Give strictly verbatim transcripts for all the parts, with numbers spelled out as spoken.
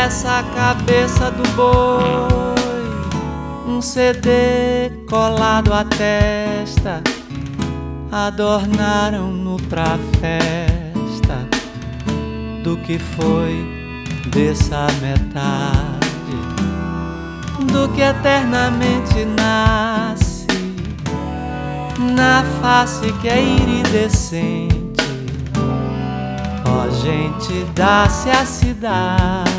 Nessa cabeça do boi, um C D colado à testa, adornaram-no pra festa do que foi dessa metade, do que eternamente nasce na face que é iridescente. Ó, gente, dá-se a cidade.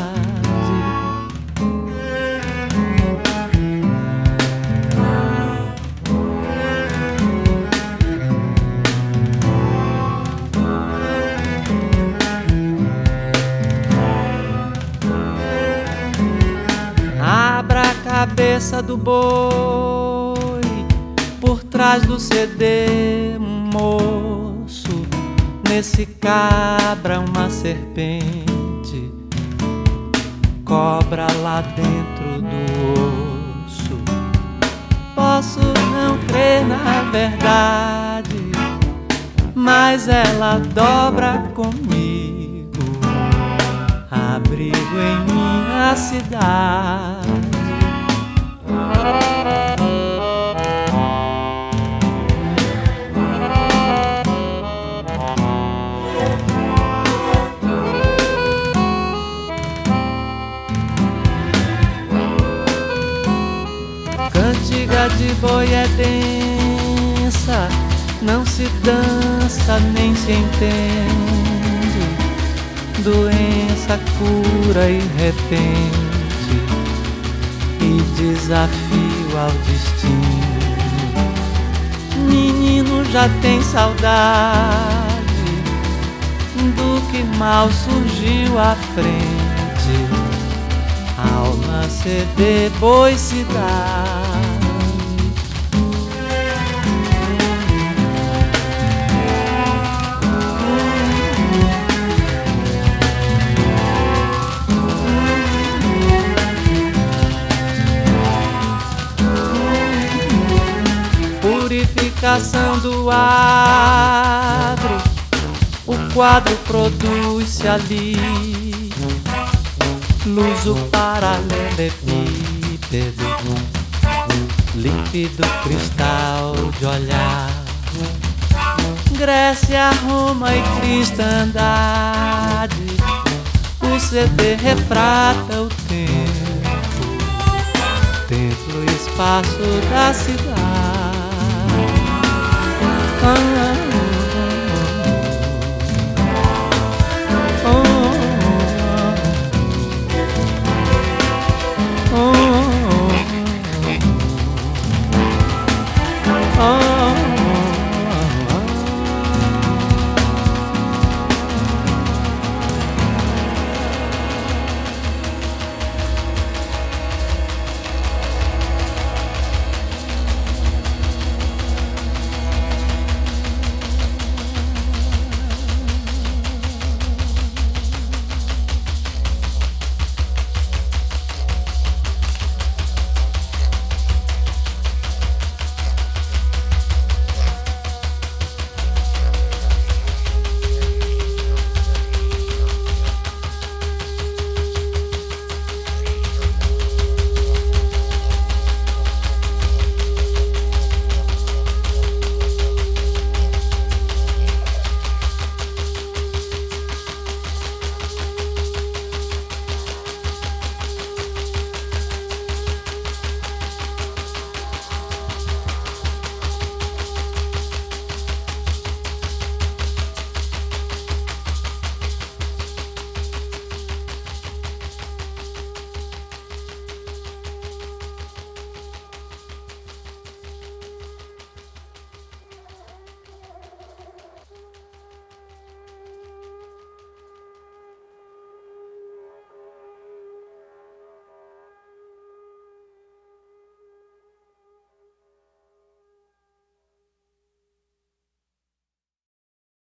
Abra a cabeça do boi, por trás do C D, um moço. Nesse cabra uma serpente, cobra lá dentro do osso. Posso não crer na verdade, mas ela dobra comigo, abrigo em minha cidade. Cantiga de boi é densa, não se dança nem se entende. Doença, cura e repente, e desafio ao destino. Menino já tem saudade do que mal surgiu à frente, alma, C D, boi, cidade. Purificação do agro, o quadro produz-se ali. Luz o paralelepípedo, límpido cristal de olhar. Grécia, Roma e cristandade, o C D refrata o tempo, templo e espaço da cidade. Ah,